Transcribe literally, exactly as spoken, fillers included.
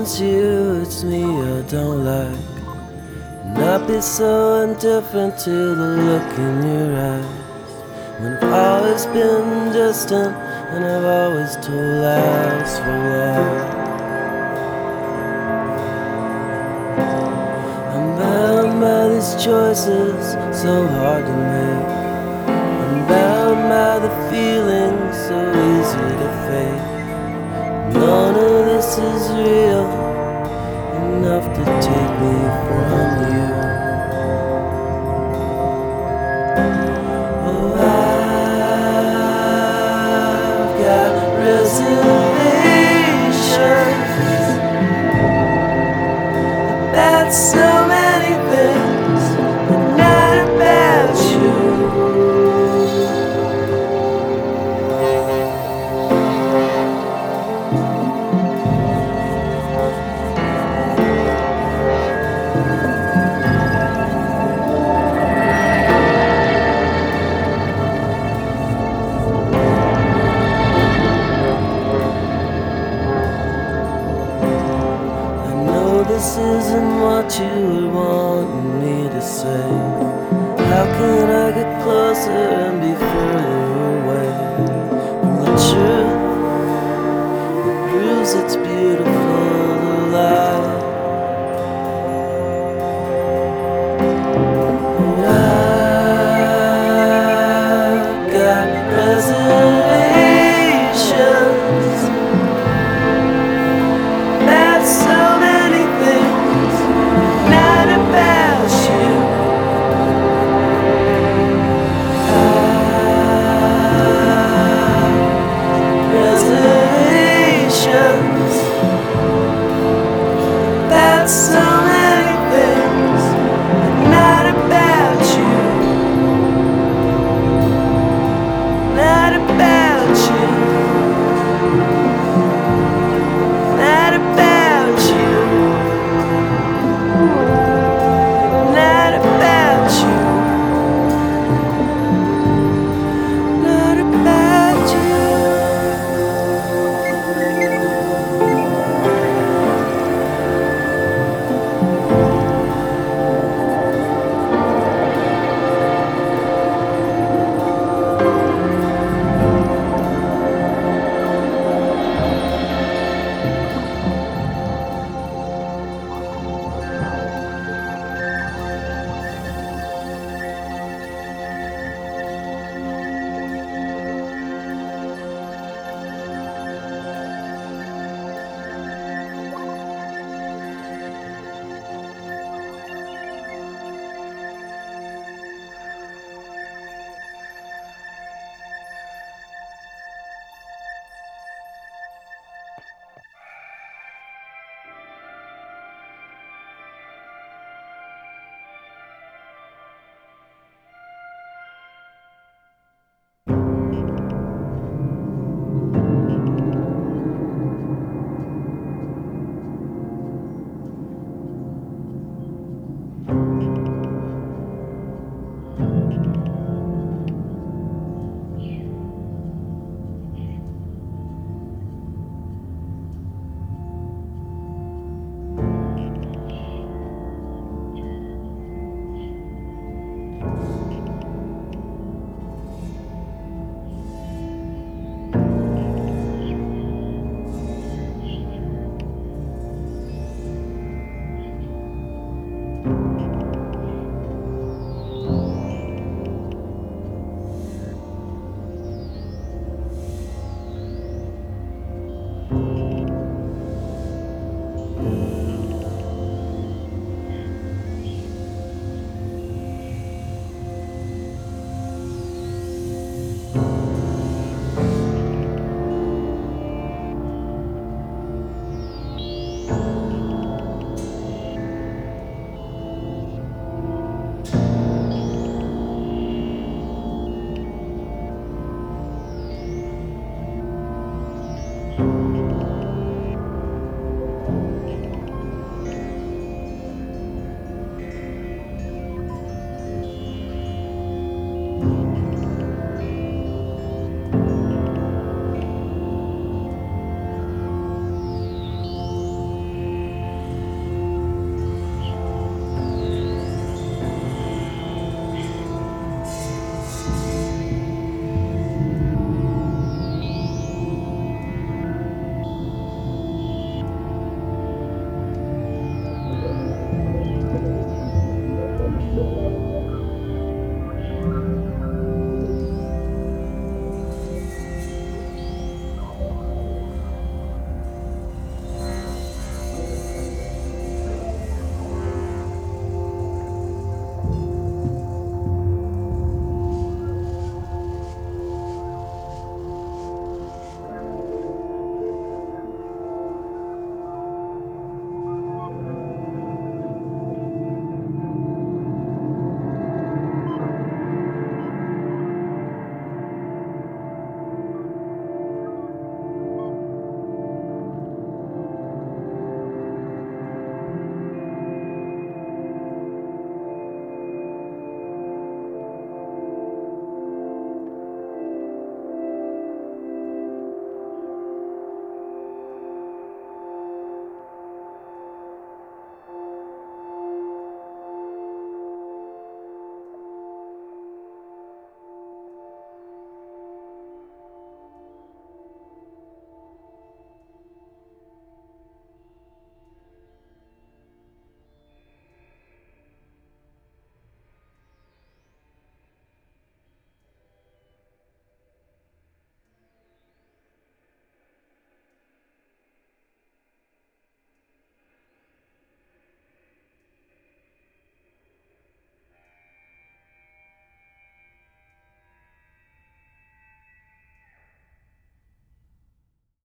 it's you, it's me I don't like. Not be so indifferent to the look in your eyes. When I've always been distant and I've always told lies for love. I'm bound by these choices so hard to make. I'm bound by the feelings so easy to fake. None of this is real enough to take me from you. Oh, I've got reservations about so many things, but not about you. This isn't what you would want me to say. How can I get closer and be further away from the truth that proves its beauty?